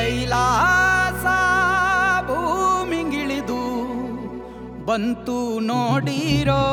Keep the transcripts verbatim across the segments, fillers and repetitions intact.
ಕೈಲಾಸ ಭೂಮಿಗಿಳಿದು ಬಂತು ನೋಡಿರೋ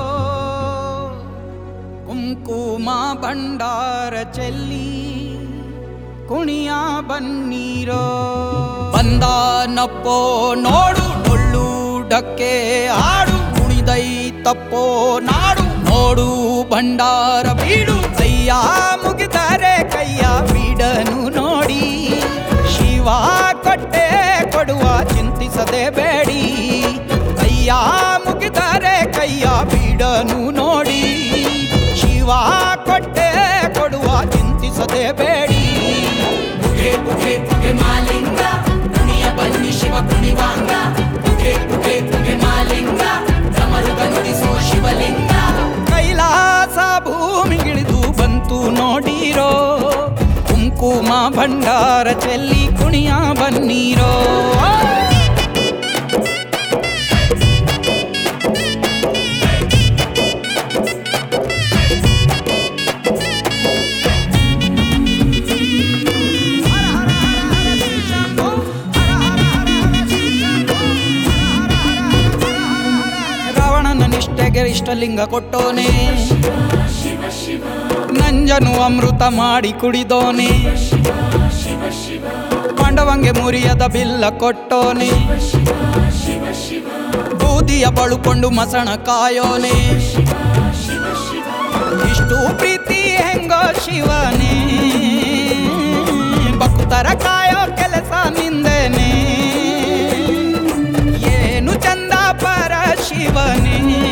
ಕುಂಕುಮ ಭಂಡಾರ ಚೆಲ್ಲಿ ಕುಣಿಯ ಬನ್ನೀರೋ ಬಂದಾನಪ್ಪೋ ನೋಡು ಡೊಳ್ಳು ಡಕ್ಕೆ ಆಡು ಕುಣಿದೈತಪ್ಪೋ ನಾಡು ನೋಡು ಭಂಡಾರ ಬೀಡು ಕೈಯ ಮುಗಿದರೆ ಕೈಯ ಬೀಡನು ನೋಡಿ ಶಿವ ಕೊಟ್ಟೆ ಕೊಡುವ ಚಿಂತಿಸದೆ ಬೇಡಿ ಕೈಯ ಮುಗಿದರೆ ಕೈಯ ಬೀಡನು ನೋಡಿ ಶಿವ ಕೊಟ್ಟೆ ಕೊಡುವ ಚಿಂತಿಸದೆ ಬೇಡಿ ಬುಗೆ ಬುಗೆ ಬುಗೆ ಮಾಲಿಂಗ ಕುಣಿಯ ಬನ್ನಿ ಶಿವ ಕುಣಿವಾಂಗ ಬುಗೆ ಬುಗೆ ಬುಗೆ ಮಾಲಿಂಗ ಸಮರುಗ ನುಡಿಸೋ ಶಿವಲಿಂಗ ಕೈಲಾಸ ಭೂಮಿಗಿಳಿದು ಬಂತು ನೋಡಿರೋ ಕುಂಕುಮ ಭಂಡಾರ ಚೆಲ್ಲಿ ಕುಣಿಯ ಬನ್ನೀರೋ ನಿಷ್ಠೆಗೆ ಇಷ್ಟಲಿಂಗ ಕೊಟ್ಟೋನೆ ನಂಜನು ಅಮೃತ ಮಾಡಿ ಕುಡಿದೋನೆ ಪಾಂಡವಂಗೆ ಮುರಿಯದ ಬಿಲ್ಲ ಕೊಟ್ಟೋನೆ ಬೂದಿಯ ಬಳುಕೊಂಡು ಮಸಣ ಕಾಯೋನೆ ಇಷ್ಟು ಪ್ರೀತಿ ಹೆಂಗೋ ಶಿವನೇ ಭಕ್ತರ ಕಾಯೋ ಕೆಲಸ ನಿಂದೇನೆ ಏನು ಚಂದ ಪರ ಶಿವನೇ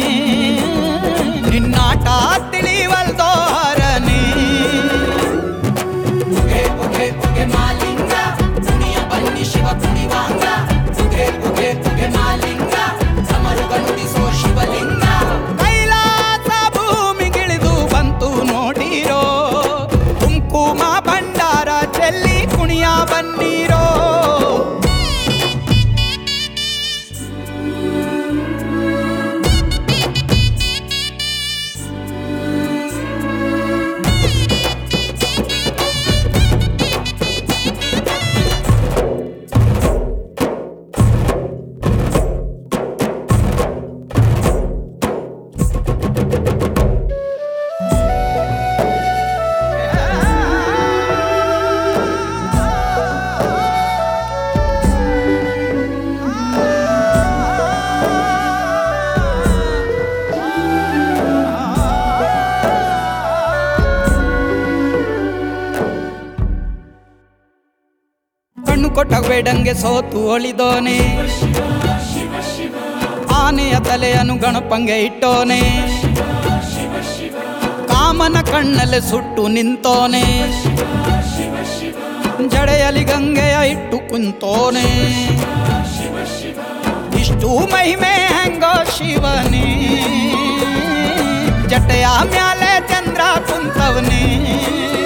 ನಿನ್ನಾಟ ತಿಳಿವಲ್ದೋ ಹರನೇ ಬುಗೆ ಬುಗೆ ಬುಗೆ ಮಾಲಿಂಗ ಕುಣಿಯ ಬನ್ನಿ ಶಿವ ಕುಣಿವಾಂಗ ಬುಗೆ ಬುಗೆ ಬುಗೆ ಮಾಲಿಂಗ ಸಮರುಗ ನುಡಿಸೋ ಶಿವಲಿಂಗ ಕೈಲಾಸ ಭೂಮಿಗಿಳಿದು ಬಂತು ನೋಡಿರೋ ಕುಂಕುಮ ಭಂಡಾರ ಚೆಲ್ಲಿ ಕುಣಿಯ ಬನ್ನೀರೋ ಕಣ್ಣು ಕೊಟ್ಟಬೇಡಂಗೆ ಸೋತು ಒಳಿದೋನೆ ಆನೆಯ ತಲೆಯನ್ನು ಗಣಪಂಗೆ ಇಟ್ಟೋನೆ ಕಾಮನ ಕಣ್ಣಲ್ಲಿ ಸುಟ್ಟು ನಿಂತೋನೆ ಜಡೆಯಲಿ ಗಂಗೆಯ ಇಟ್ಟು ಕುಂತೋನೆ ಇಷ್ಟು ಮಹಿಮೆ ಹೆಂಗೋ ಶಿವನೇ ಜಟೆಯ ಮ್ಯಾಲೆ ಚಂದ್ರ ಕುಂತವನೇ